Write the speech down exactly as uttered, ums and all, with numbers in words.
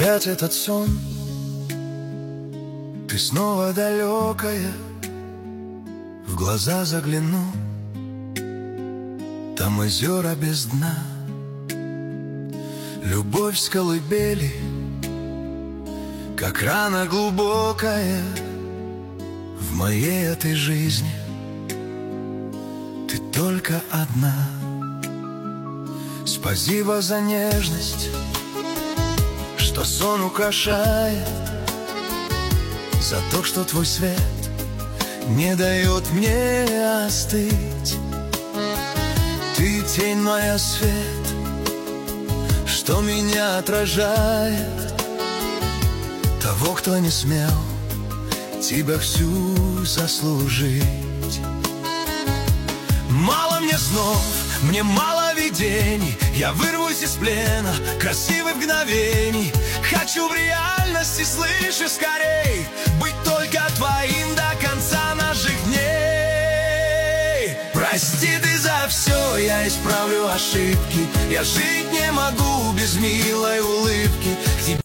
Опять этот сон, ты снова далекая. В глаза загляну, там озера без дна. Любовь с колыбели, как рана глубокая. В моей этой жизни ты только одна. Спасибо за нежность, что сон украшает, за то, что твой свет не дает мне остыть. Ты тень моя, свет, что меня отражает, того, кто не смел тебя всю заслужить. Мало мне снов, мне мало видений. Я вырвусь из плена красивых мгновений. Хочу в реальности, слышишь, скорей быть только твоим до конца наших дней. Прости ты за все, я исправлю ошибки. Я жить не могу без милой улыбки.